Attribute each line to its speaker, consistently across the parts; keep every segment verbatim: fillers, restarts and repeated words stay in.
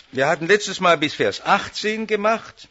Speaker 1: Wir hatten letztes Mal bis Vers achtzehn gemacht.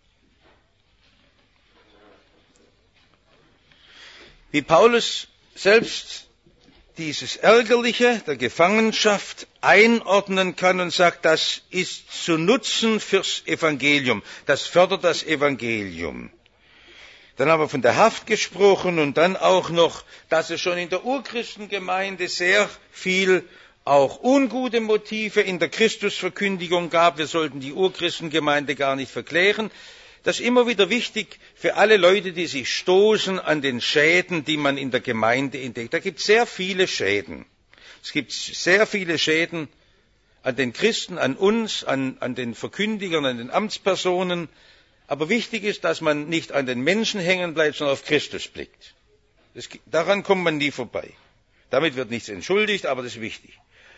Speaker 1: Wie Paulus selbst dieses Ärgerliche der Gefangenschaft einordnen kann und sagt, das ist zu Nutzen fürs Evangelium, das fördert das Evangelium. Dann haben wir von der Haft gesprochen und dann auch noch, dass es schon in der Urchristengemeinde sehr viel auch ungute Motive in der Christusverkündigung gab. Wir sollten die Urchristengemeinde gar nicht verklären. Das ist immer wieder wichtig für alle Leute, die sich stoßen an den Schäden, die man in der Gemeinde entdeckt. Da gibt es sehr viele Schäden. Es gibt sehr viele Schäden an den Christen, an uns, an, an den Verkündigern, an den Amtspersonen. Aber wichtig ist, dass man nicht an den Menschen hängen bleibt, sondern auf Christus blickt. Das, daran kommt man nie vorbei. Damit wird nichts entschuldigt, aber das ist wichtig.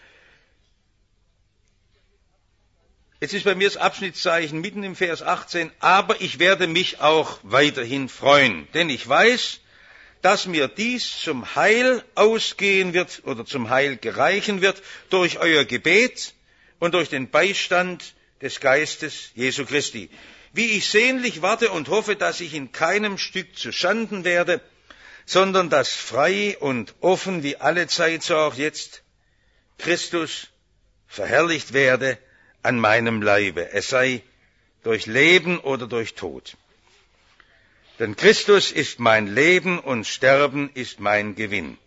Speaker 1: Jetzt ist bei mir das Abschnittszeichen mitten im Vers achtzehn, aber ich werde mich auch weiterhin freuen, denn ich weiß, dass mir dies zum Heil ausgehen wird oder zum Heil gereichen wird durch euer Gebet und durch den Beistand des Geistes Jesu Christi. Wie ich sehnlich warte und hoffe, dass ich in keinem Stück zu Schanden werde, sondern dass frei und offen wie alle Zeit, so auch jetzt, Christus verherrlicht werde an meinem Leibe, es sei durch Leben oder durch Tod. Denn Christus ist mein Leben und Sterben ist mein Gewinn.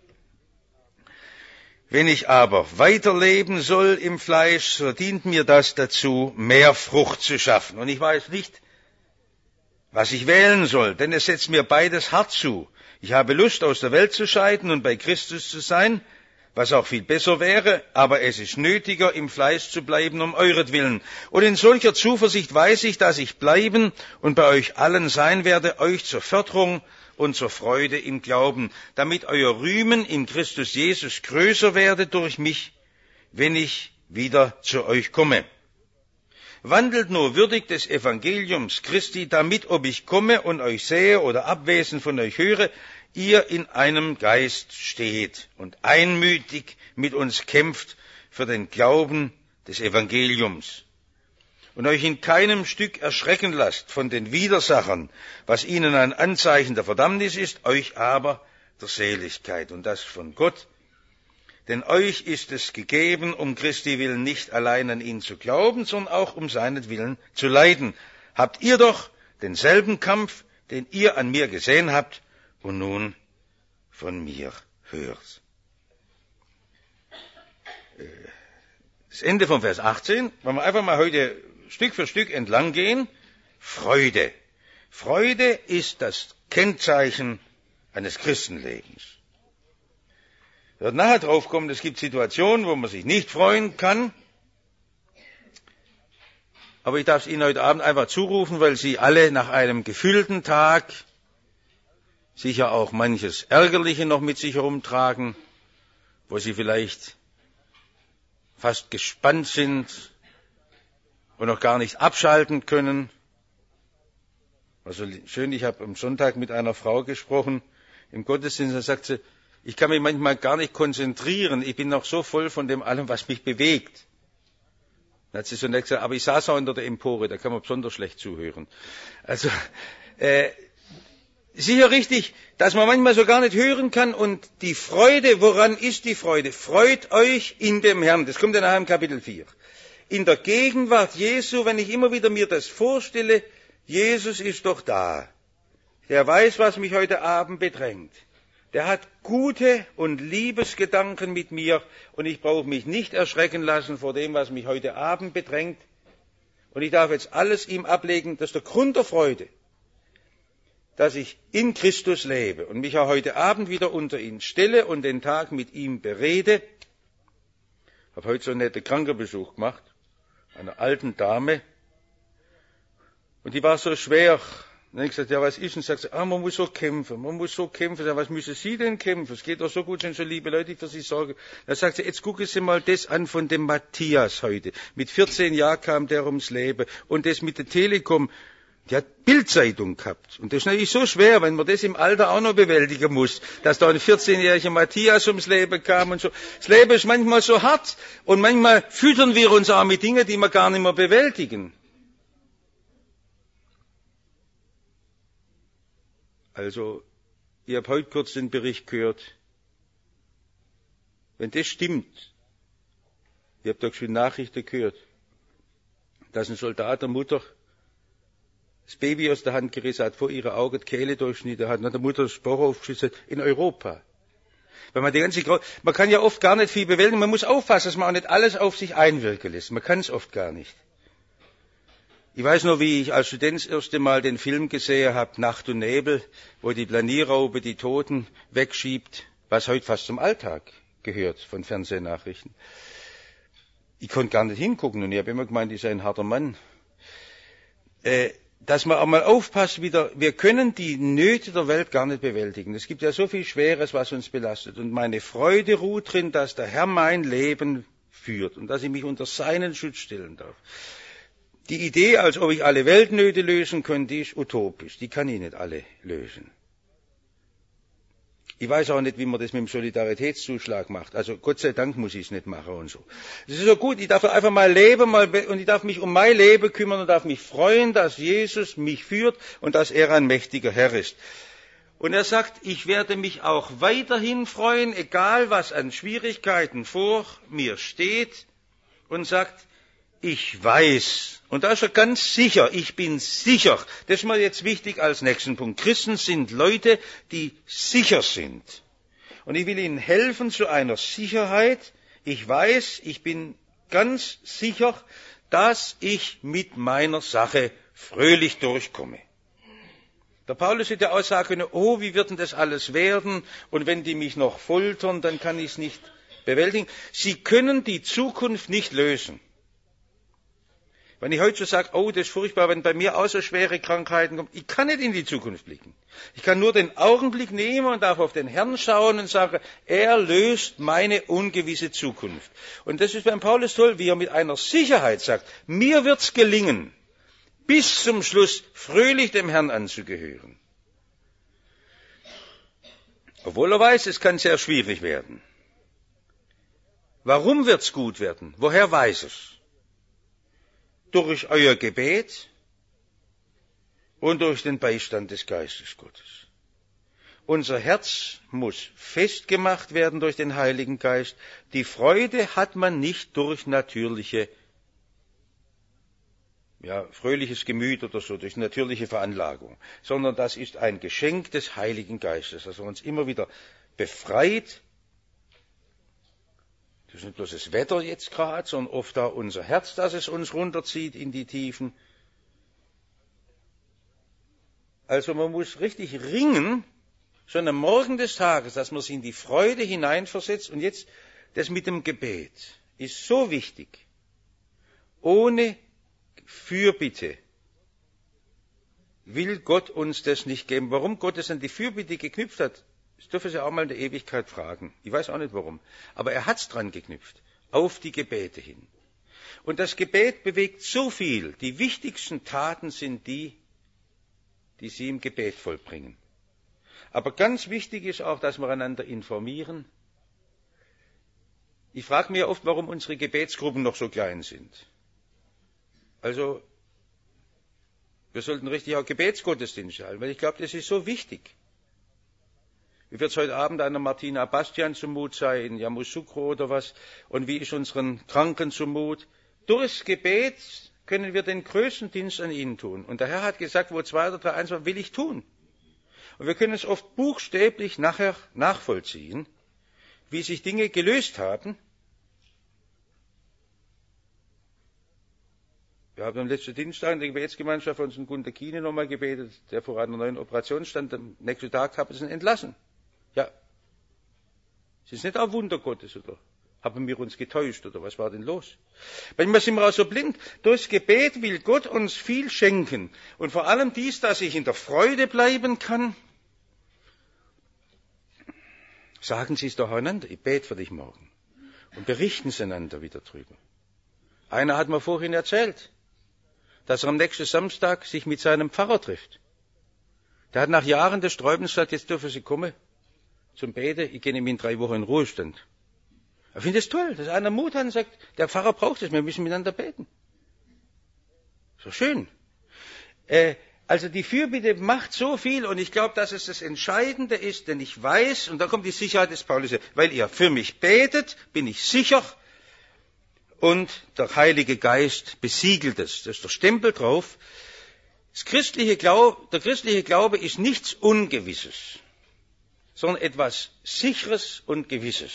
Speaker 1: Wenn ich aber weiterleben soll im Fleisch, so dient mir das dazu, mehr Frucht zu schaffen. Und ich weiß nicht, was ich wählen soll, denn es setzt mir beides hart zu. Ich habe Lust, aus der Welt zu scheiden und bei Christus zu sein, was auch viel besser wäre, aber es ist nötiger, im Fleisch zu bleiben, um euretwillen. Und in solcher Zuversicht weiß ich, dass ich bleiben und bei euch allen sein werde, euch zur Förderung und zur Freude im Glauben, damit euer Rühmen in Christus Jesus größer werde durch mich, wenn ich wieder zu euch komme. Wandelt nur würdig des Evangeliums Christi, damit, ob ich komme und euch sehe oder abwesend von euch höre, ihr in einem Geist steht und einmütig mit uns kämpft für den Glauben des Evangeliums und euch in keinem Stück erschrecken lasst von den Widersachern, was ihnen ein Anzeichen der Verdammnis ist, euch aber der Seligkeit, und das von Gott. Denn euch ist es gegeben, um Christi willen nicht allein an ihn zu glauben, sondern auch um seinetwillen zu leiden. Habt ihr doch denselben Kampf, den ihr an mir gesehen habt und nun von mir hört. Das Ende von Vers achtzehn, wenn wir einfach mal heute Stück für Stück entlang gehen. Freude. Freude ist das Kennzeichen eines Christenlebens. Wir werden nachher drauf kommen, es gibt Situationen, wo man sich nicht freuen kann. Aber ich darf es Ihnen heute Abend einfach zurufen, weil Sie alle nach einem gefüllten Tag sicher auch manches Ärgerliche noch mit sich herumtragen, wo Sie vielleicht fast gespannt sind und noch gar nicht abschalten können. Also schön, ich habe am Sonntag mit einer Frau gesprochen im Gottesdienst, da sagt sie, ich kann mich manchmal gar nicht konzentrieren, ich bin noch so voll von dem allem, was mich bewegt. Dann hat sie so nett gesagt, aber ich saß auch unter der Empore, da kann man besonders schlecht zuhören. Also, äh, sicher richtig, dass man manchmal so gar nicht hören kann, und die Freude, woran ist die Freude? Freut euch in dem Herrn, das kommt ja nachher im Kapitel vier. In der Gegenwart Jesu, wenn ich immer wieder mir das vorstelle, Jesus ist doch da. Der weiß, was mich heute Abend bedrängt. Der hat gute und Liebesgedanken mit mir, und ich brauche mich nicht erschrecken lassen vor dem, was mich heute Abend bedrängt. Und ich darf jetzt alles ihm ablegen. Das ist der Grund der Freude, dass ich in Christus lebe und mich auch heute Abend wieder unter ihn stelle und den Tag mit ihm berede. Ich habe heute so einen netten Krankenbesuch gemacht, einer alten Dame, und die war so schwer. Dann habe ich gesagt, ja, was ist? Und sagt sie, ah, man muss so kämpfen, man muss so kämpfen. Ja, was müssen Sie denn kämpfen? Es geht doch so gut, sind so liebe Leute, die für Sie sorgen. Dann sagt sie, jetzt gucken Sie mal das an von dem Matthias heute. Mit vierzehn Jahren kam der ums Leben. Und das mit der Telekom. Die hat Bildzeitung gehabt. Und das ist natürlich so schwer, wenn man das im Alter auch noch bewältigen muss, dass da ein vierzehnjähriger Matthias ums Leben kam und so. Das Leben ist manchmal so hart und manchmal füttern wir uns auch mit Dingen, die wir gar nicht mehr bewältigen. Also, ich habe heute kurz den Bericht gehört. Wenn das stimmt, ich habe doch schon Nachrichten gehört, dass ein Soldat der Mutter das Baby aus der Hand gerissen hat, vor ihrer Augen die Kehle durchschnitten hat, und hat der Mutter das Bauch aufgeschützt in Europa. Weil man die ganze, man kann ja oft gar nicht viel bewältigen, man muss aufpassen, dass man auch nicht alles auf sich einwirken lässt. Man kann es oft gar nicht. Ich weiß nur, wie ich als Student das erste Mal den Film gesehen habe, Nacht und Nebel, wo die Planierraupe die Toten wegschiebt, was heute fast zum Alltag gehört von Fernsehnachrichten. Ich konnte gar nicht hingucken und ich habe immer gemeint, ich sei ein harter Mann. Äh, dass man auch mal aufpasst wieder, wir können die Nöte der Welt gar nicht bewältigen. Es gibt ja so viel Schweres, was uns belastet. Und meine Freude ruht drin, dass der Herr mein Leben führt und dass ich mich unter seinen Schutz stellen darf. Die Idee, als ob ich alle Weltnöte lösen könnte, die ist utopisch. Die kann ich nicht alle lösen. Ich weiß auch nicht, wie man das mit dem Solidaritätszuschlag macht. Also Gott sei Dank muss ich es nicht machen und so. Es ist so gut, ich darf einfach mal leben mal und ich darf mich um mein Leben kümmern und darf mich freuen, dass Jesus mich führt und dass er ein mächtiger Herr ist. Und er sagt, ich werde mich auch weiterhin freuen, egal was an Schwierigkeiten vor mir steht, und sagt, ich weiß, und da ist er ganz sicher, ich bin sicher, das ist mir jetzt wichtig als nächsten Punkt. Christen sind Leute, die sicher sind. Und ich will ihnen helfen zu einer Sicherheit. Ich weiß, ich bin ganz sicher, dass ich mit meiner Sache fröhlich durchkomme. Der Paulus hätte auch sagen können, oh, wie wird denn das alles werden? Und wenn die mich noch foltern, dann kann ich es nicht bewältigen. Sie können die Zukunft nicht lösen. Wenn ich heute so sage, oh, das ist furchtbar, wenn bei mir auch so schwere Krankheiten kommen, ich kann nicht in die Zukunft blicken. Ich kann nur den Augenblick nehmen und darf auf den Herrn schauen und sagen, er löst meine ungewisse Zukunft. Und das ist beim Paulus toll, wie er mit einer Sicherheit sagt, mir wird's gelingen, bis zum Schluss fröhlich dem Herrn anzugehören. Obwohl er weiß, es kann sehr schwierig werden. Warum wird's gut werden? Woher weiß es? Durch euer Gebet und durch den Beistand des Geistes Gottes. Unser Herz muss festgemacht werden durch den Heiligen Geist. Die Freude hat man nicht durch natürliche, ja, fröhliches Gemüt oder so, durch natürliche Veranlagung, sondern das ist ein Geschenk des Heiligen Geistes, das uns immer wieder befreit. Das ist nicht bloß das Wetter jetzt gerade, sondern oft auch unser Herz, das es uns runterzieht in die Tiefen. Also man muss richtig ringen, schon am Morgen des Tages, dass man sich in die Freude hineinversetzt. Und jetzt, das mit dem Gebet ist so wichtig. Ohne Fürbitte will Gott uns das nicht geben. Warum Gott es an die Fürbitte geknüpft hat, das dürfen Sie auch mal in der Ewigkeit fragen. Ich weiß auch nicht warum. Aber er hat's dran geknüpft. Auf die Gebete hin. Und das Gebet bewegt so viel. Die wichtigsten Taten sind die, die Sie im Gebet vollbringen. Aber ganz wichtig ist auch, dass wir einander informieren. Ich frage mich oft, warum unsere Gebetsgruppen noch so klein sind. Also, wir sollten richtig auch Gebetsgottesdienste halten, weil ich glaube, das ist so wichtig. Wie wird es heute Abend einer Martina Bastian zumut sein, in Yamoussoukro oder was? Und wie ist unseren Kranken zumut? Durchs Gebet können wir den größten Dienst an ihnen tun. Und der Herr hat gesagt, wo zwei oder drei eins waren, will ich tun. Und wir können es oft buchstäblich nachher nachvollziehen, wie sich Dinge gelöst haben. Wir haben am letzten Dienstag in der Gebetsgemeinschaft für unseren Gunter Kiene nochmal gebetet, der vor einer neuen Operation stand. Am nächsten Tag haben sie ihn entlassen. Ja, es ist nicht auch Wunder Gottes, oder haben wir uns getäuscht, oder was war denn los? Manchmal sind wir auch so blind. Durchs Gebet will Gott uns viel schenken. Und vor allem dies, dass ich in der Freude bleiben kann. Sagen Sie es doch einander, ich bete für dich morgen. Und berichten Sie einander wieder drüber. Einer hat mir vorhin erzählt, dass er am nächsten Samstag sich mit seinem Pfarrer trifft. Der hat nach Jahren des Sträubens gesagt, jetzt dürfen Sie kommen zum Beten, ich gehe nämlich in drei Wochen in Ruhestand. Ich finde es toll, dass einer Mut hat und sagt, der Pfarrer braucht es, wir müssen miteinander beten. So schön. Äh, also die Fürbitte macht so viel und ich glaube, dass es das Entscheidende ist, denn ich weiß, und da kommt die Sicherheit des Paulus, weil ihr für mich betet, bin ich sicher und der Heilige Geist besiegelt es. Das ist der Stempel drauf. Das christliche Glaube, der christliche Glaube ist nichts Ungewisses, sondern etwas Sicheres und Gewisses.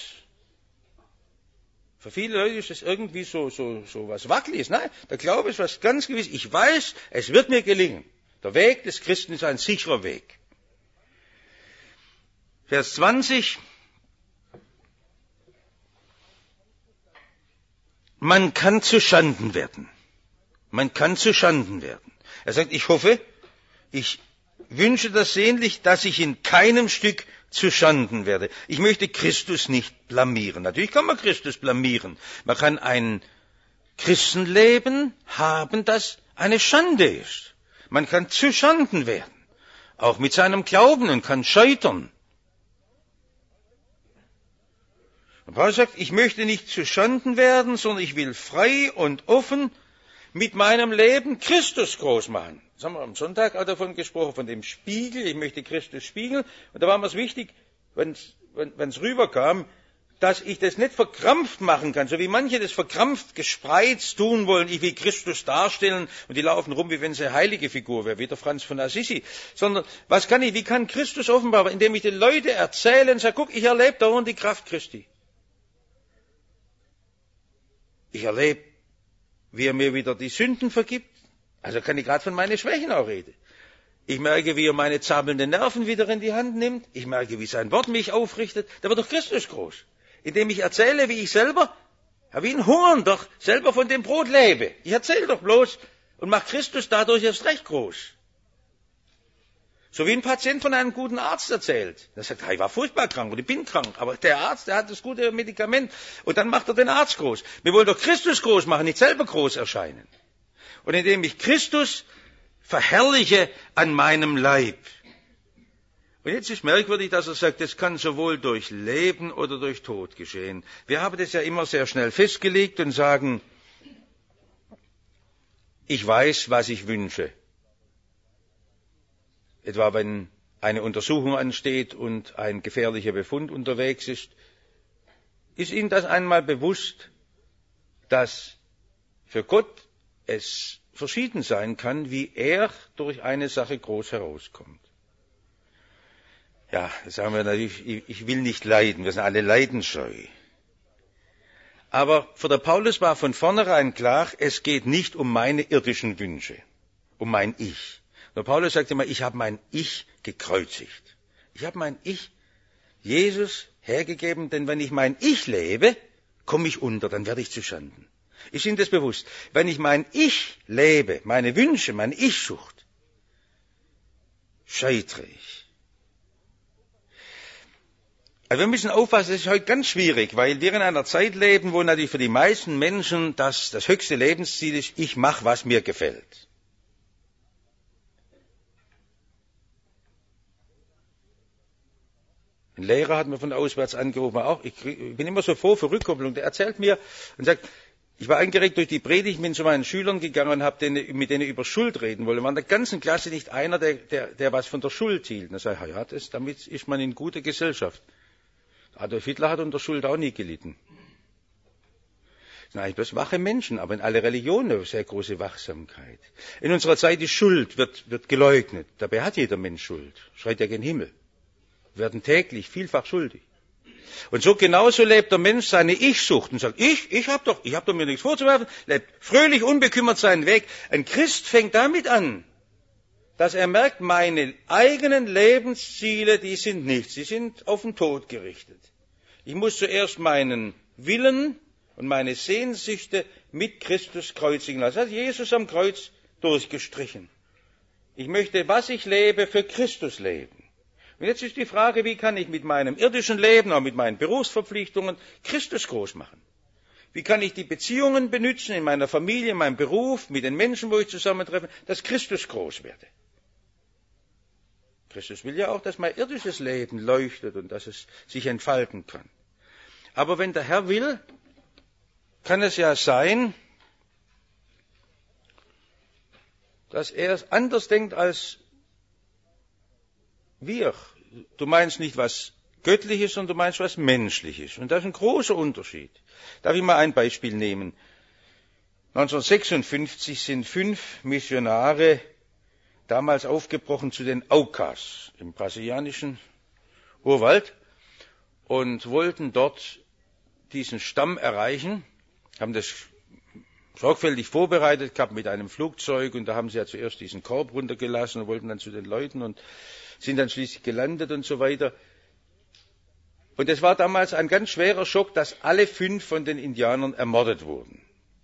Speaker 1: Für viele Leute ist das irgendwie so, so, so was Wackeliges. Nein, der Glaube ist was ganz Gewisses. Ich weiß, es wird mir gelingen. Der Weg des Christen ist ein sicherer Weg. Vers zwanzig. Man kann zu Schanden werden. Man kann zu Schanden werden. Er sagt, ich hoffe, ich wünsche das sehnlich, dass ich in keinem Stück zu Schanden werde. Ich möchte Christus nicht blamieren. Natürlich kann man Christus blamieren. Man kann ein Christenleben haben, das eine Schande ist. Man kann zu Schanden werden. Auch mit seinem Glauben und kann scheitern. Und Paulus sagt, ich möchte nicht zu Schanden werden, sondern ich will frei und offen mit meinem Leben Christus groß machen. Das haben wir am Sonntag auch davon gesprochen, von dem Spiegel. Ich möchte Christus spiegeln. Und da war mir es wichtig, wenn es wenn, rüberkam, dass ich das nicht verkrampft machen kann, so wie manche das verkrampft gespreizt tun wollen. Ich will Christus darstellen und die laufen rum, wie wenn es eine heilige Figur wäre, wie der Franz von Assisi. Sondern, was kann ich, wie kann Christus offenbar, indem ich den Leuten erzähle und sage, guck, ich erlebe dauernd die Kraft Christi. Ich erlebe, wie er mir wieder die Sünden vergibt. Also kann ich gerade von meinen Schwächen auch reden. Ich merke, wie er meine zappelnden Nerven wieder in die Hand nimmt. Ich merke, wie sein Wort mich aufrichtet. Da wird doch Christus groß. Indem ich erzähle, wie ich selber, ja, wie ein Hungernder, selber von dem Brot lebe. Ich erzähle doch bloß und mache Christus dadurch erst recht groß. So wie ein Patient von einem guten Arzt erzählt. Der sagt, ich war furchtbar krank und ich bin krank. Aber der Arzt, der hat das gute Medikament. Und dann macht er den Arzt groß. Wir wollen doch Christus groß machen, nicht selber groß erscheinen. Und indem ich Christus verherrliche an meinem Leib. Und jetzt ist merkwürdig, dass er sagt, das kann sowohl durch Leben oder durch Tod geschehen. Wir haben das ja immer sehr schnell festgelegt und sagen, ich weiß, was ich wünsche. Etwa wenn eine Untersuchung ansteht und ein gefährlicher Befund unterwegs ist, ist Ihnen das einmal bewusst, dass für Gott es verschieden sein kann, wie er durch eine Sache groß herauskommt. Ja, das sagen wir natürlich, ich will nicht leiden, wir sind alle leidensscheu. Aber für der Paulus war von vornherein klar, es geht nicht um meine irdischen Wünsche, um mein Ich. Der Paulus sagt immer, ich habe mein Ich gekreuzigt. Ich habe mein Ich Jesus hergegeben, denn wenn ich mein Ich lebe, komme ich unter, dann werde ich zu Schanden. Ist Ihnen das bewusst? Wenn ich mein Ich lebe, meine Wünsche, meine Ich-Sucht, scheitere ich. Also wir müssen aufpassen, das ist heute ganz schwierig, weil wir in einer Zeit leben, wo natürlich für die meisten Menschen das, das höchste Lebensziel ist, ich mache, was mir gefällt. Ein Lehrer hat mir von auswärts angerufen, auch, ich, krieg, ich bin immer so froh für Rückkopplung, der erzählt mir und sagt, ich war angeregt durch die Predigt, bin zu meinen Schülern gegangen und habe denen, mit denen über Schuld reden wollen. War in der ganzen Klasse nicht einer, der, der, der was von der Schuld hielt. Und er sagt, ja, das, damit ist man in guter Gesellschaft. Adolf Hitler hat unter Schuld auch nie gelitten. Das sind eigentlich bloß wache Menschen, aber in alle Religionen eine sehr große Wachsamkeit. In unserer Zeit die Schuld wird, wird geleugnet. Dabei hat jeder Mensch Schuld. Schreit ja gen Himmel. Wir werden täglich vielfach schuldig. Und so genauso lebt der Mensch seine Ich-Sucht und sagt, ich, ich hab doch, ich hab doch mir nichts vorzuwerfen, lebt fröhlich, unbekümmert seinen Weg. Ein Christ fängt damit an, dass er merkt, meine eigenen Lebensziele, die sind nichts, sie sind auf den Tod gerichtet. Ich muss zuerst meinen Willen und meine Sehnsüchte mit Christus kreuzigen lassen. Das hat Jesus am Kreuz durchgestrichen. Ich möchte, was ich lebe, für Christus leben. Und jetzt ist die Frage, wie kann ich mit meinem irdischen Leben, auch mit meinen Berufsverpflichtungen, Christus groß machen? Wie kann ich die Beziehungen benutzen in meiner Familie, in meinem Beruf, mit den Menschen, wo ich zusammentreffe, dass Christus groß werde? Christus will ja auch, dass mein irdisches Leben leuchtet und dass es sich entfalten kann. Aber wenn der Herr will, kann es ja sein, dass er anders denkt als wir. Du meinst nicht was Göttliches, sondern du meinst was Menschliches. Und das ist ein großer Unterschied. Darf ich mal ein Beispiel nehmen? neunzehnhundertsechsundfünfzig sind fünf Missionare damals aufgebrochen zu den Aucas im brasilianischen Urwald und wollten dort diesen Stamm erreichen, haben das sorgfältig vorbereitet gehabt mit einem Flugzeug und da haben sie ja zuerst diesen Korb runtergelassen und wollten dann zu den Leuten und sind dann schließlich gelandet und so weiter. Und es war damals ein ganz schwerer Schock, dass alle fünf von den Indianern ermordet wurden.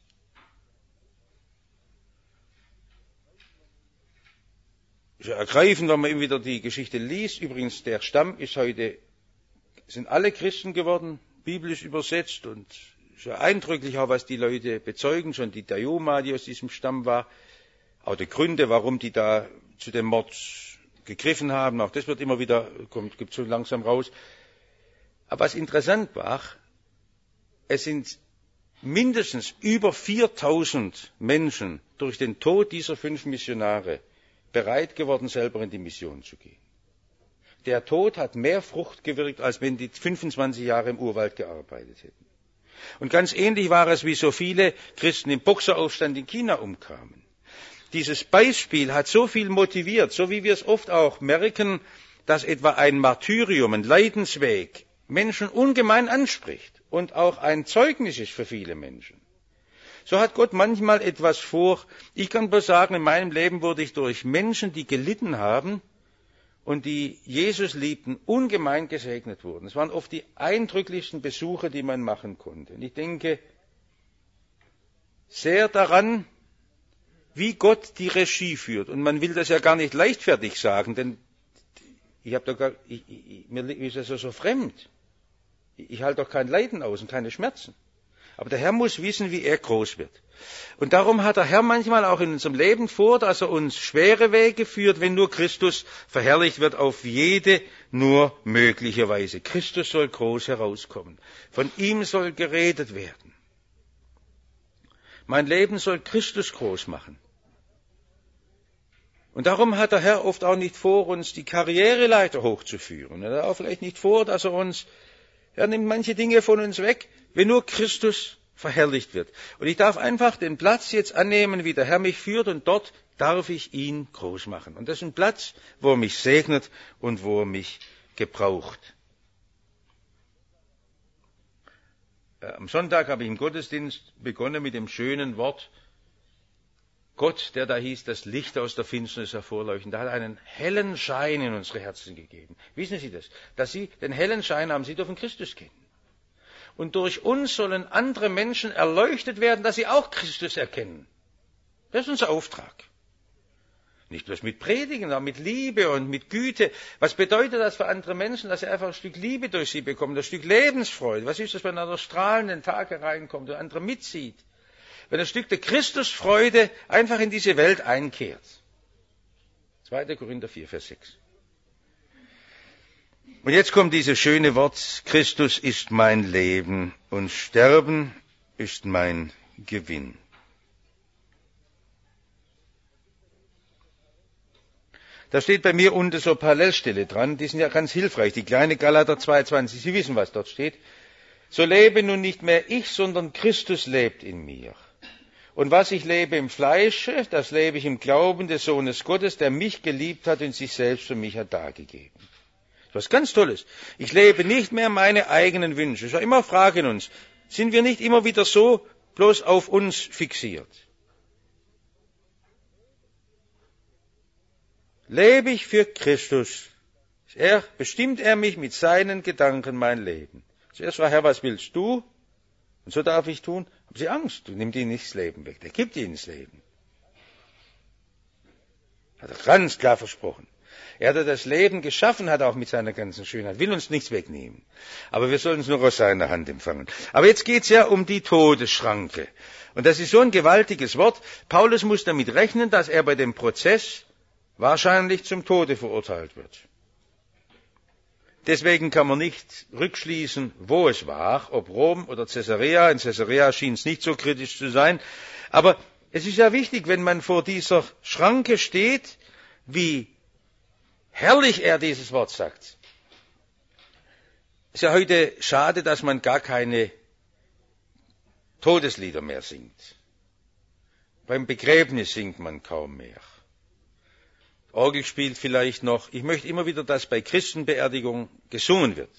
Speaker 1: Es ist ergreifend, wenn man immer wieder die Geschichte liest. Übrigens, der Stamm ist heute, sind alle Christen geworden, biblisch übersetzt und es ist ja eindrücklich auch, was die Leute bezeugen, schon die Dayoma, die aus diesem Stamm war, auch die Gründe, warum die da zu dem Mord gegriffen haben, auch das wird immer wieder, kommt, gibt so langsam raus. Aber was interessant war, es sind mindestens über viertausend Menschen durch den Tod dieser fünf Missionare bereit geworden, selber in die Mission zu gehen. Der Tod hat mehr Frucht gewirkt, als wenn die fünfundzwanzig Jahre im Urwald gearbeitet hätten. Und ganz ähnlich war es, wie so viele Christen im Boxeraufstand in China umkamen. Dieses Beispiel hat so viel motiviert, so wie wir es oft auch merken, dass etwa ein Martyrium, ein Leidensweg Menschen ungemein anspricht und auch ein Zeugnis ist für viele Menschen. So hat Gott manchmal etwas vor. Ich kann bloß sagen, in meinem Leben wurde ich durch Menschen, die gelitten haben und die Jesus liebten, ungemein gesegnet wurden. Es waren oft die eindrücklichsten Besuche, die man machen konnte. Und ich denke sehr daran, wie Gott die Regie führt. Und man will das ja gar nicht leichtfertig sagen, denn ich habe doch gar, ich, ich, mir ist das ja so fremd. Ich halte doch kein Leiden aus und keine Schmerzen. Aber der Herr muss wissen, wie er groß wird. Und darum hat der Herr manchmal auch in unserem Leben vor, dass er uns schwere Wege führt, wenn nur Christus verherrlicht wird auf jede nur mögliche Weise. Christus soll groß herauskommen. Von ihm soll geredet werden. Mein Leben soll Christus groß machen. Und darum hat der Herr oft auch nicht vor, uns die Karriereleiter hochzuführen. Er hat auch vielleicht nicht vor, dass er uns, er nimmt manche Dinge von uns weg, wenn nur Christus verherrlicht wird. Und ich darf einfach den Platz jetzt annehmen, wie der Herr mich führt, und dort darf ich ihn groß machen. Und das ist ein Platz, wo er mich segnet und wo er mich gebraucht. Am Sonntag habe ich im Gottesdienst begonnen mit dem schönen Wort, Gott, der da hieß, das Licht aus der Finsternis hervorleuchten, der hat einen hellen Schein in unsere Herzen gegeben. Wissen Sie das? Dass Sie den hellen Schein haben, Sie dürfen Christus kennen. Und durch uns sollen andere Menschen erleuchtet werden, dass sie auch Christus erkennen. Das ist unser Auftrag. Nicht bloß mit Predigen, sondern mit Liebe und mit Güte. Was bedeutet das für andere Menschen, dass sie einfach ein Stück Liebe durch sie bekommen, ein Stück Lebensfreude? Was ist das, wenn er durch strahlenden Tag hereinkommt und andere mitzieht? Wenn ein Stück der Christusfreude einfach in diese Welt einkehrt. zweiter Korinther vier, Vers sechs. Und jetzt kommt dieses schöne Wort, Christus ist mein Leben und Sterben ist mein Gewinn. Da steht bei mir unten so Parallelstelle dran, die sind ja ganz hilfreich, die kleine Galater zwei zwanzig, Sie wissen, was dort steht. So lebe nun nicht mehr ich, sondern Christus lebt in mir. Und was ich lebe im Fleische, das lebe ich im Glauben des Sohnes Gottes, der mich geliebt hat und sich selbst für mich hat dargegeben. Das ist was ganz Tolles. Ich lebe nicht mehr meine eigenen Wünsche. Es ist ja immer eine Frage in uns. Sind wir nicht immer wieder so bloß auf uns fixiert? Lebe ich für Christus? Er, bestimmt er mich mit seinen Gedanken mein Leben. Zuerst war Herr, was willst du? Und so darf ich tun. Haben Sie Angst? Du nimmst ihnen nicht das Leben weg. Der gibt ihnen das Leben. Hat er ganz klar versprochen. Er, der das Leben geschaffen hat, auch mit seiner ganzen Schönheit, will uns nichts wegnehmen. Aber wir sollen es nur aus seiner Hand empfangen. Aber jetzt geht es ja um die Todesschranke. Und das ist so ein gewaltiges Wort. Paulus muss damit rechnen, dass er bei dem Prozess wahrscheinlich zum Tode verurteilt wird. Deswegen kann man nicht rückschließen, wo es war, ob Rom oder Caesarea. In Caesarea schien es nicht so kritisch zu sein. Aber es ist ja wichtig, wenn man vor dieser Schranke steht, wie herrlich er dieses Wort sagt. Es ist ja heute schade, dass man gar keine Todeslieder mehr singt. Beim Begräbnis singt man kaum mehr. Orgel spielt vielleicht noch. Ich möchte immer wieder, dass bei Christenbeerdigung gesungen wird.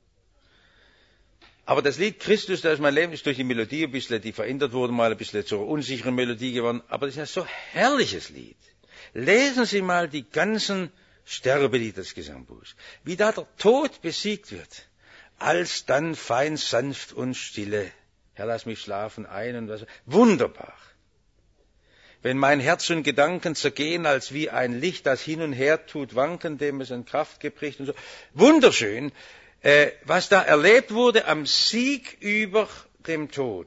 Speaker 1: Aber das Lied Christus, das ist mein Leben, ist durch die Melodie ein bisschen, die verändert wurde, mal ein bisschen zur unsicheren Melodie geworden. Aber das ist ja so ein herrliches Lied. Lesen Sie mal die ganzen Sterbelieder des Gesangbuchs. Wie da der Tod besiegt wird. Als dann fein, sanft und stille. Herr, lass mich schlafen ein und was. Wunderbar. Wenn mein Herz und Gedanken zergehen, als wie ein Licht, das hin und her tut, wanken, dem es an Kraft gebricht und so. Wunderschön, äh, was da erlebt wurde am Sieg über dem Tod.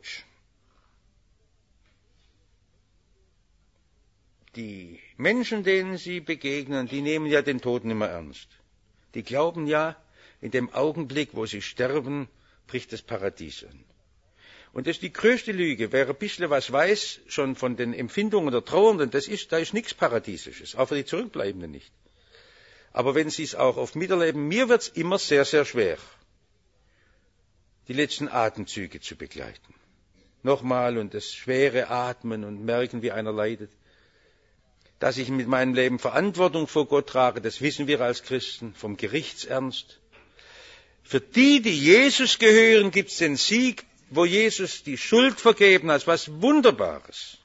Speaker 1: Die Menschen, denen sie begegnen, die nehmen ja den Tod nicht mehr ernst. Die glauben ja, in dem Augenblick, wo sie sterben, bricht das Paradies an. Und das ist die größte Lüge. Wer ein bisschen was weiß, schon von den Empfindungen der Trauernden, das ist, da ist nichts Paradiesisches, auch für die Zurückbleibenden nicht. Aber wenn Sie es auch oft miterleben, mir wird es immer sehr, sehr schwer, die letzten Atemzüge zu begleiten. Nochmal und das schwere Atmen und merken, wie einer leidet. Dass ich mit meinem Leben Verantwortung vor Gott trage, das wissen wir als Christen, vom Gerichtsernst. Für die, die Jesus gehören, gibt es den Sieg, wo Jesus die Schuld vergeben hat, was Wunderbares.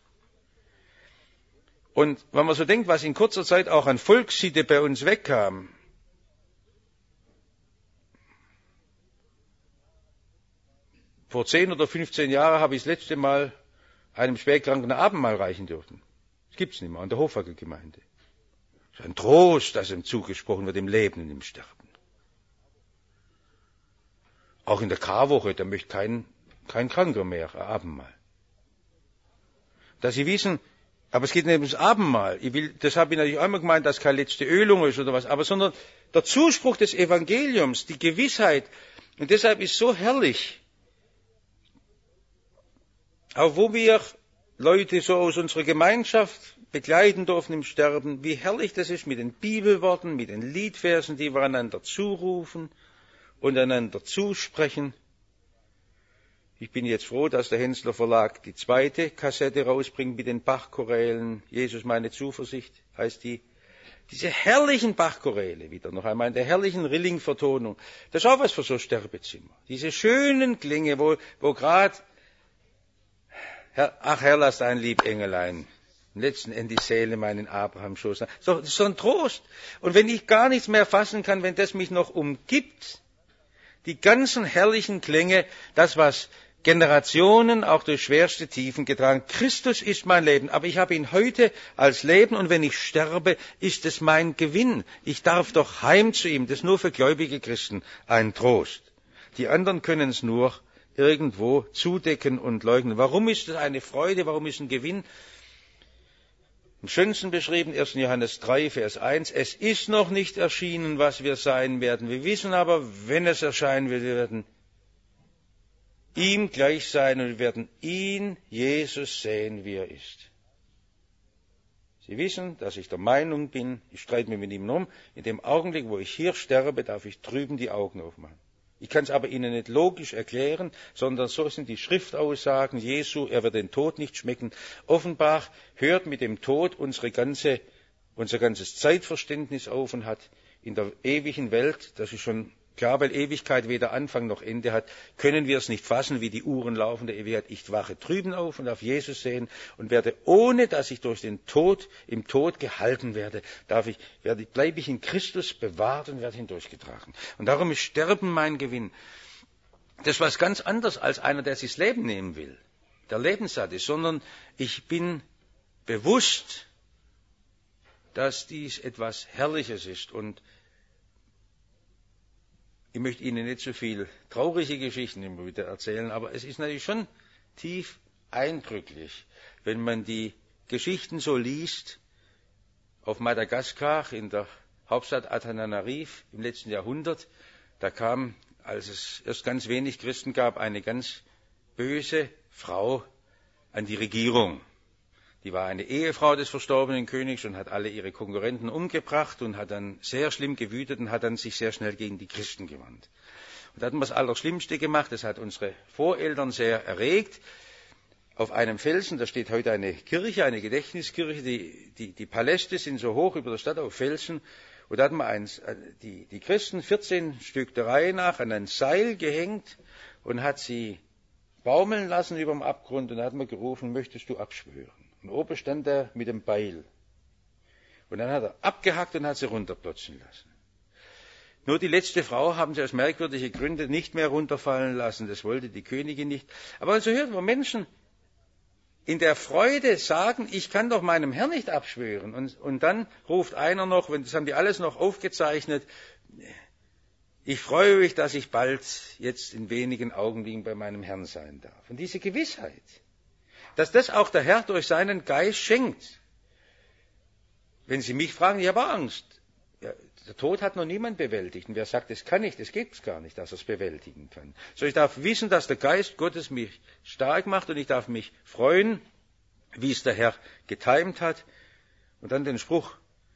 Speaker 1: Und wenn man so denkt, was in kurzer Zeit auch an Volkssitte bei uns wegkam, vor zehn oder fünfzehn Jahren habe ich das letzte Mal einem Schwerkranken ein Abendmahl reichen dürfen. Das gibt es nicht mehr, an der Hofacker-Gemeinde. Das ist ein Trost, das ihm zugesprochen wird, im Leben und im Sterben. Auch in der Karwoche, da möchte kein Kein Kranker mehr, ein Abendmahl. Dass Sie wissen, aber es geht nicht ums Abendmahl. Ich will, das habe ich natürlich einmal gemeint, dass keine letzte Ölung ist oder was, aber sondern der Zuspruch des Evangeliums, die Gewissheit. Und deshalb ist so herrlich, auch wo wir Leute so aus unserer Gemeinschaft begleiten dürfen im Sterben, wie herrlich das ist mit den Bibelworten, mit den Liedversen, die wir einander zurufen und einander zusprechen. Ich bin jetzt froh, dass der Hensler Verlag die zweite Kassette rausbringt mit den Bachchorälen. Jesus, meine Zuversicht, heißt die. Diese herrlichen Bachchoräle, wieder noch einmal in der herrlichen Rilling-Vertonung. Das ist auch was für so Sterbezimmer. Diese schönen Klänge, wo, wo gerade, ach Herr, lass dein lieb Engelein, im letzten Ende die Seele meinen Abraham schoß. So, das ist so ein Trost. Und wenn ich gar nichts mehr fassen kann, wenn das mich noch umgibt, die ganzen herrlichen Klänge, das was Generationen auch durch schwerste Tiefen getragen. Christus ist mein Leben, aber ich habe ihn heute als Leben und wenn ich sterbe, ist es mein Gewinn. Ich darf doch heim zu ihm. Das ist nur für gläubige Christen ein Trost. Die anderen können es nur irgendwo zudecken und leugnen. Warum ist es eine Freude? Warum ist es ein Gewinn? Am schönsten beschrieben, erster Johannes drei, Vers eins, es ist noch nicht erschienen, was wir sein werden. Wir wissen aber, wenn es erscheinen wird, wir werden ihm gleich sein und wir werden ihn, Jesus, sehen, wie er ist. Sie wissen, dass ich der Meinung bin, ich streite mich mit ihm um, in dem Augenblick, wo ich hier sterbe, darf ich drüben die Augen aufmachen. Ich kann es aber Ihnen nicht logisch erklären, sondern so sind die Schriftaussagen Jesu, er wird den Tod nicht schmecken. Offenbar hört mit dem Tod unsere ganze, unser ganzes Zeitverständnis auf und hat in der ewigen Welt, das ist schon klar, weil Ewigkeit weder Anfang noch Ende hat, können wir es nicht fassen, wie die Uhren laufen der Ewigkeit. Ich wache drüben auf und darf Jesus sehen und werde, ohne dass ich durch den Tod, im Tod gehalten werde, darf ich, werde, bleibe ich in Christus bewahrt und werde hindurchgetragen. Und darum ist Sterben mein Gewinn. Das ist was ganz anderes als einer, der sich das Leben nehmen will, der lebenssatt ist, sondern ich bin bewusst, dass dies etwas Herrliches ist. Und ich möchte Ihnen nicht so viel traurige Geschichten immer wieder erzählen, aber es ist natürlich schon tief eindrücklich, wenn man die Geschichten so liest. Auf Madagaskar, in der Hauptstadt Antananarivo im letzten Jahrhundert, da kam, als es erst ganz wenig Christen gab, eine ganz böse Frau an die Regierung. Die war eine Ehefrau des verstorbenen Königs und hat alle ihre Konkurrenten umgebracht und hat dann sehr schlimm gewütet und hat dann sich sehr schnell gegen die Christen gewandt. Und da hat man das Allerschlimmste gemacht, das hat unsere Voreltern sehr erregt. Auf einem Felsen, da steht heute eine Kirche, eine Gedächtniskirche, die, die, die Paläste sind so hoch über der Stadt auf Felsen. Und da hat man eins, die, die Christen vierzehn Stück der Reihe nach an ein Seil gehängt und hat sie baumeln lassen über dem Abgrund. Und da hat man gerufen, möchtest du abschwören? Und oben stand er mit dem Beil. Und dann hat er abgehackt und hat sie runterplotzen lassen. Nur die letzte Frau haben sie aus merkwürdigen Gründen nicht mehr runterfallen lassen. Das wollte die Königin nicht. Aber so hört man Menschen in der Freude sagen, ich kann doch meinem Herrn nicht abschwören. Und, und dann ruft einer noch, das haben die alles noch aufgezeichnet, ich freue mich, dass ich bald jetzt in wenigen Augenblicken bei meinem Herrn sein darf. Und diese Gewissheit, dass das auch der Herr durch seinen Geist schenkt. Wenn Sie mich fragen, ich habe Angst. Ja, der Tod hat noch niemand bewältigt. Und wer sagt, das kann ich, das geht es gar nicht, dass er es bewältigen kann. So, ich darf wissen, dass der Geist Gottes mich stark macht und ich darf mich freuen, wie es der Herr getimt hat. Und dann den Spruch,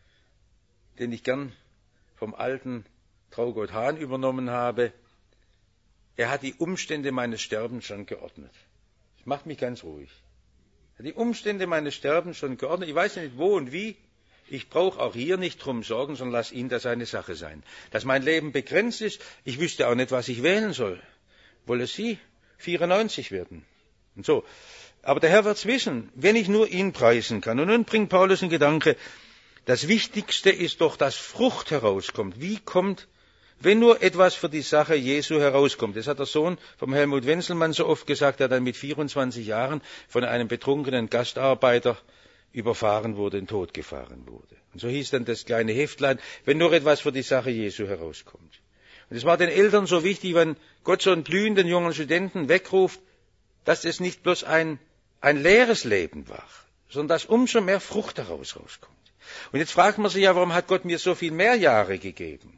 Speaker 1: den ich gern vom alten Traugott Hahn übernommen habe. Er hat die Umstände meines Sterbens schon geordnet. Das macht mich ganz ruhig. Er hat die Umstände meines Sterbens schon geordnet. Ich weiß nicht wo und wie. Ich brauche auch hier nicht drum sorgen, sondern lass ihn das seine Sache sein. Dass mein Leben begrenzt ist, ich wüsste auch nicht, was ich wählen soll. Wolle Sie vierundneunzig werden? Und so. Aber der Herr wird's wissen, wenn ich nur ihn preisen kann. Und nun bringt Paulus einen Gedanke, das Wichtigste ist doch, dass Frucht herauskommt. Wie kommt, wenn nur etwas für die Sache Jesu herauskommt? Das hat der Sohn vom Helmut Wenzelmann so oft gesagt, der dann mit vierundzwanzig Jahren von einem betrunkenen Gastarbeiter überfahren wurde, in den Tod gefahren wurde. Und so hieß dann das kleine Heftlein, wenn nur etwas für die Sache Jesu herauskommt. Und es war den Eltern so wichtig, wenn Gott so einen blühenden jungen Studenten wegruft, dass es nicht bloß ein, ein leeres Leben war, sondern dass umso mehr Frucht daraus rauskommt. Und jetzt fragt man sich ja, warum hat Gott mir so viel mehr Jahre gegeben?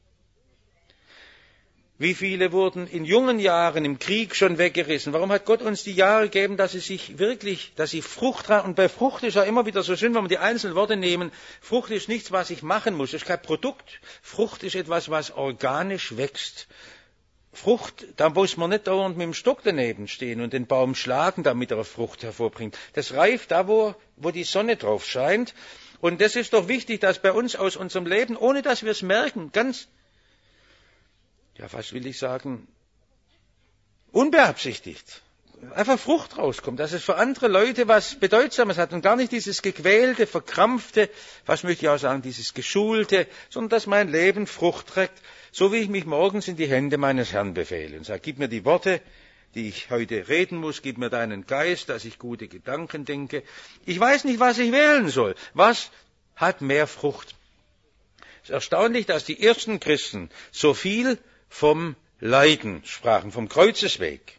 Speaker 1: Wie viele wurden in jungen Jahren im Krieg schon weggerissen? Warum hat Gott uns die Jahre gegeben, dass sie sich wirklich, dass sie Frucht tragen? Und bei Frucht ist ja immer wieder so schön, wenn wir die einzelnen Worte nehmen. Frucht ist nichts, was ich machen muss. Es ist kein Produkt. Frucht ist etwas, was organisch wächst. Frucht, da muss man nicht dauernd mit dem Stock daneben stehen und den Baum schlagen, damit er Frucht hervorbringt. Das reift da, wo, wo die Sonne drauf scheint. Und das ist doch wichtig, dass bei uns aus unserem Leben, ohne dass wir es merken, ganz ja, was will ich sagen, unbeabsichtigt, einfach Frucht rauskommt, dass es für andere Leute was Bedeutsames hat und gar nicht dieses gequälte, verkrampfte, was möchte ich auch sagen, dieses geschulte, sondern dass mein Leben Frucht trägt, so wie ich mich morgens in die Hände meines Herrn befehle und sage, gib mir die Worte, die ich heute reden muss, gib mir deinen Geist, dass ich gute Gedanken denke. Ich weiß nicht, was ich wählen soll. Was hat mehr Frucht? Es ist erstaunlich, dass die ersten Christen so viel vom Leiden sprachen, vom Kreuzesweg.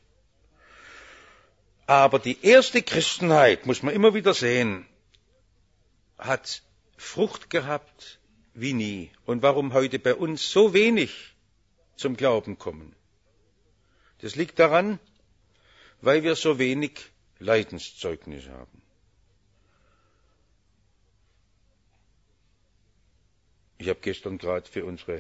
Speaker 1: Aber die erste Christenheit, muss man immer wieder sehen, hat Frucht gehabt wie nie. Und warum heute bei uns so wenig zum Glauben kommen? Das liegt daran, weil wir so wenig Leidenszeugnis haben. Ich habe gestern gerade für unsere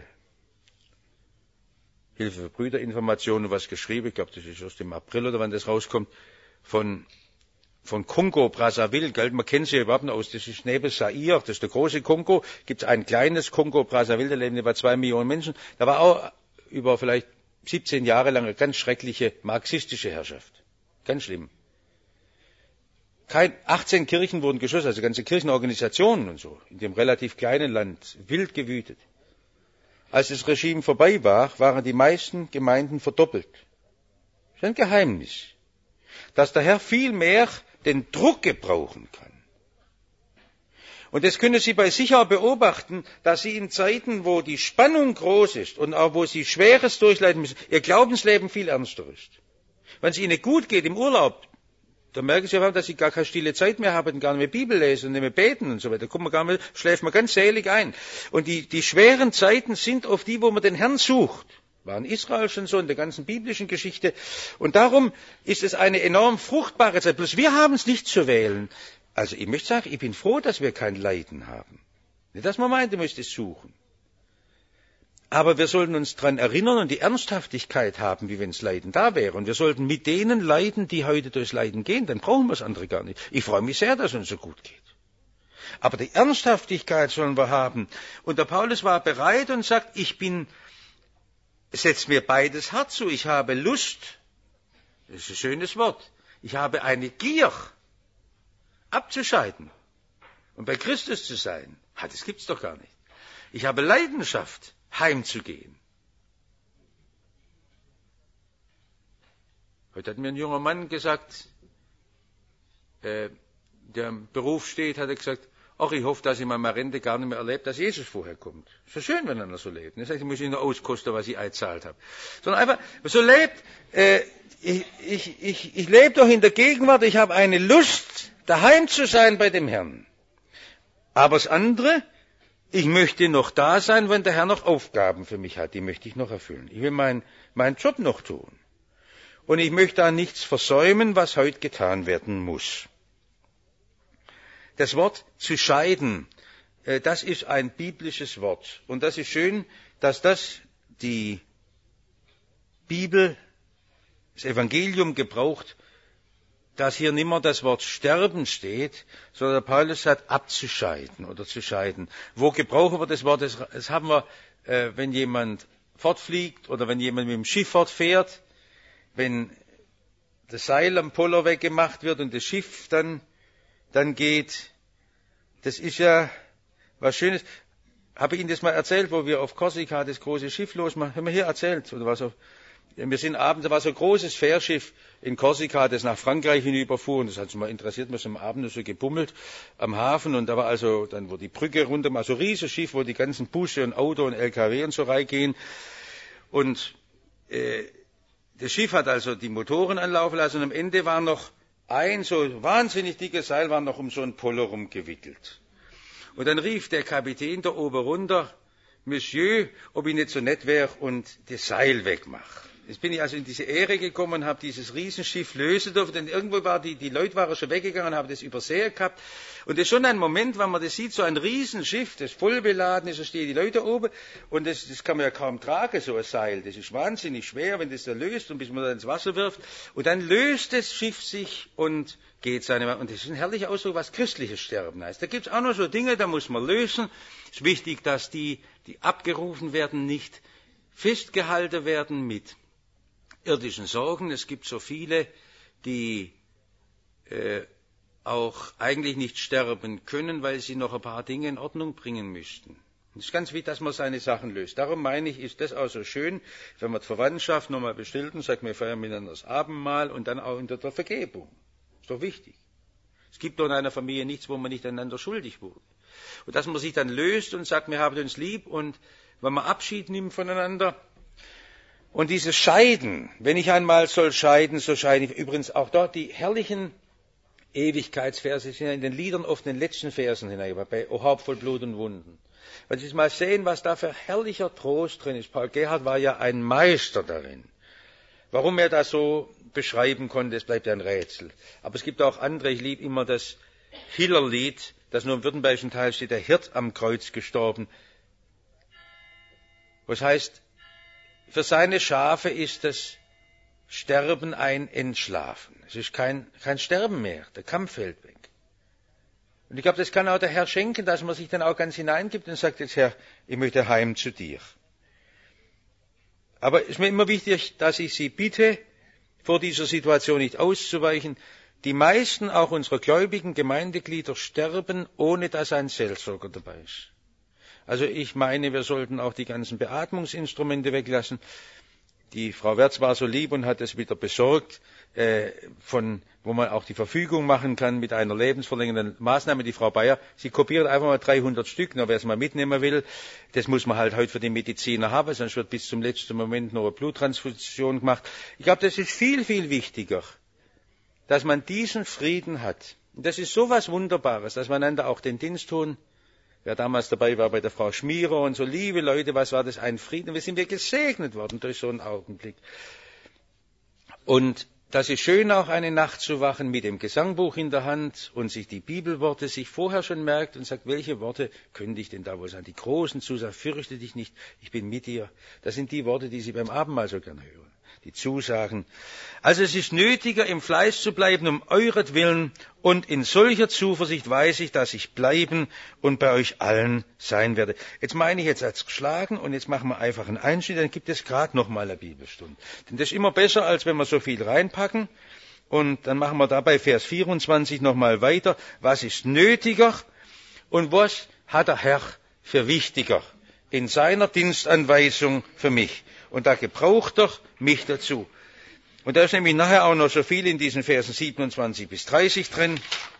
Speaker 1: Hilfe für Brüderinformationen was geschrieben, ich glaube, das ist erst im April oder wann das rauskommt, von, von Kongo, Brazzaville, gell? Man kennt sie ja überhaupt noch aus, das ist neben Zaire, das ist der große Kongo, gibt es ein kleines Kongo, Brazzaville, da leben über zwei Millionen Menschen, da war auch über vielleicht siebzehn Jahre lang eine ganz schreckliche marxistische Herrschaft, ganz schlimm. Kein, achtzehn Kirchen wurden geschossen, also ganze Kirchenorganisationen und so, in dem relativ kleinen Land, wild gewütet. Als das Regime vorbei war, waren die meisten Gemeinden verdoppelt. Das ist ein Geheimnis, dass der Herr viel mehr den Druck gebrauchen kann. Und das können Sie bei sich auch beobachten, dass Sie in Zeiten, wo die Spannung groß ist und auch wo Sie Schweres durchleiden müssen, Ihr Glaubensleben viel ernster ist. Wenn es Ihnen gut geht im Urlaub, dann merken Sie, dass Sie gar keine stille Zeit mehr haben, gar nicht mehr Bibel lesen und nicht mehr beten und so weiter. Da kommt man gar nicht, schläft man ganz selig ein. Und die, die schweren Zeiten sind oft die, wo man den Herrn sucht. War in Israel schon so, in der ganzen biblischen Geschichte. Und darum ist es eine enorm fruchtbare Zeit. Bloß wir haben es nicht zu wählen. Also ich möchte sagen, ich bin froh, dass wir kein Leiden haben. Nicht, dass man meint, man müsste es suchen. Aber wir sollten uns daran erinnern und die Ernsthaftigkeit haben, wie wenn es Leiden da wäre. Und wir sollten mit denen leiden, die heute durchs Leiden gehen. Dann brauchen wir das andere gar nicht. Ich freue mich sehr, dass es uns so gut geht. Aber die Ernsthaftigkeit sollen wir haben. Und der Paulus war bereit und sagt, ich bin, setzt mir beides hart zu. Ich habe Lust. Das ist ein schönes Wort. Ich habe eine Gier, abzuscheiden und bei Christus zu sein. Ha, das gibt's doch gar nicht. Ich habe Leidenschaft, heimzugehen. Heute hat mir ein junger Mann gesagt, äh, der im Beruf steht, hat er gesagt, ach, ich hoffe, dass ich in meiner Rente gar nicht mehr erlebt, dass Jesus vorher kommt. Ist ja schön, wenn einer so lebt. Das heißt, ich muss nicht nur auskosten, was ich eingezahlt habe. Sondern einfach, so lebt, äh, ich, ich, ich, ich lebe doch in der Gegenwart, ich habe eine Lust, daheim zu sein bei dem Herrn. Aber das andere, ich möchte noch da sein, wenn der Herr noch Aufgaben für mich hat. Die möchte ich noch erfüllen. Ich will meinen mein Job noch tun. Und ich möchte da nichts versäumen, was heute getan werden muss. Das Wort zu scheiden, das ist ein biblisches Wort. Und das ist schön, dass das die Bibel, das Evangelium gebraucht, dass hier nicht mehr das Wort sterben steht, sondern der Paulus sagt, abzuscheiden oder zu scheiden. Wo gebrauchen wir das Wort? Das, das haben wir, äh, wenn jemand fortfliegt oder wenn jemand mit dem Schiff fortfährt, wenn das Seil am Poller weggemacht wird und das Schiff dann, dann geht. Das ist ja was Schönes. Habe ich Ihnen das mal erzählt, wo wir auf Korsika das große Schiff losmachen? Haben wir hier erzählt? Oder was? Wir sind abends, da war so ein großes Fährschiff in Korsika, das nach Frankreich hinüberfuhr, und das hat uns mal interessiert, wir sind am Abend so gebummelt am Hafen, und da war also, dann wo die Brücke runter, mal so ein riesiges Schiff, wo die ganzen Busse und Auto und L K W und so reingehen, und äh, das Schiff hat also die Motoren anlaufen lassen, und am Ende war noch ein so wahnsinnig dickes Seil, war noch um so ein Poller rumgewickelt. Und dann rief der Kapitän da oben runter, Monsieur, ob ich nicht so nett wäre und das Seil wegmache. Jetzt bin ich also in diese Ehre gekommen und habe dieses Riesenschiff lösen dürfen, denn irgendwo war die, die Leute waren schon weggegangen und haben das übersehen gehabt. Und das ist schon ein Moment, wenn man das sieht, so ein Riesenschiff, das voll beladen ist, da stehen die Leute oben, und das, das kann man ja kaum tragen, so ein Seil. Das ist wahnsinnig schwer, wenn das da löst und bis man da ins Wasser wirft. Und dann löst das Schiff sich und geht seine Weise. Und das ist ein herrlicher Ausdruck, was christliches Sterben heißt. Da gibt es auch noch so Dinge, da muss man lösen. Es ist wichtig, dass die, die abgerufen werden, nicht festgehalten werden mit irdischen Sorgen. Es gibt so viele, die äh, auch eigentlich nicht sterben können, weil sie noch ein paar Dinge in Ordnung bringen müssten. Es ist ganz wichtig, dass man seine Sachen löst. Darum meine ich, ist das auch so schön, wenn man die Verwandtschaft nochmal bestellt und sagt, wir feiern miteinander das Abendmahl und dann auch unter der Vergebung. Ist doch wichtig. Es gibt doch in einer Familie nichts, wo man nicht einander schuldig wurde. Und dass man sich dann löst und sagt, wir haben uns lieb, und wenn man Abschied nimmt voneinander. Und dieses Scheiden, wenn ich einmal soll scheiden, so scheide ich. Übrigens auch dort die herrlichen Ewigkeitsverse sind ja in den Liedern oft in den letzten Versen hinein, bei O Haupt voll Blut und Wunden. Wenn Sie mal sehen, was da für herrlicher Trost drin ist. Paul Gerhardt war ja ein Meister darin. Warum er das so beschreiben konnte, das bleibt ja ein Rätsel. Aber es gibt auch andere, ich liebe immer das Hillerlied, das nur im württembergischen Teil steht, der Hirt am Kreuz gestorben. Was heißt, für seine Schafe ist das Sterben ein Entschlafen. Es ist kein, kein Sterben mehr, der Kampf fällt weg. Und ich glaube, das kann auch der Herr schenken, dass man sich dann auch ganz hineingibt und sagt, jetzt Herr, ich möchte heim zu dir. Aber es ist mir immer wichtig, dass ich Sie bitte, vor dieser Situation nicht auszuweichen. Die meisten auch unserer gläubigen Gemeindeglieder sterben, ohne dass ein Seelsorger dabei ist. Also ich meine, wir sollten auch die ganzen Beatmungsinstrumente weglassen. Die Frau Wertz war so lieb und hat es wieder besorgt. äh, von, wo man auch die Verfügung machen kann mit einer lebensverlängernden Maßnahme. Die Frau Bayer, sie kopiert einfach mal dreihundert Stück, nur wer es mal mitnehmen will, das muss man halt heute für die Mediziner haben, sonst wird bis zum letzten Moment noch eine Bluttransfusion gemacht. Ich glaube, das ist viel, viel wichtiger, dass man diesen Frieden hat. Und das ist so was Wunderbares, dass wir einander auch den Dienst tun. Wer damals dabei war bei der Frau Schmierer und so, liebe Leute, was war das, ein Frieden? Wir sind wir gesegnet worden durch so einen Augenblick. Und das ist schön, auch eine Nacht zu wachen mit dem Gesangbuch in der Hand und sich die Bibelworte sich vorher schon merkt und sagt, welche Worte könnte ich denn da wohl sagen? Die großen Zusagen, fürchte dich nicht, ich bin mit dir. Das sind die Worte, die Sie beim Abendmahl so gern hören. Die Zusagen. Also es ist nötiger, im Fleiß zu bleiben, um euretwillen, und in solcher Zuversicht weiß ich, dass ich bleiben und bei euch allen sein werde. Jetzt meine ich jetzt als geschlagen, und jetzt machen wir einfach einen Einschnitt, dann gibt es gerade noch mal eine Bibelstunde. Denn das ist immer besser, als wenn wir so viel reinpacken. Und dann machen wir dabei Vers vierundzwanzig noch mal weiter. Was ist nötiger und was hat der Herr für wichtiger in seiner Dienstanweisung für mich? Und da gebraucht er mich dazu. Und da ist nämlich nachher auch noch so viel in diesen Versen siebenundzwanzig bis dreißig drin.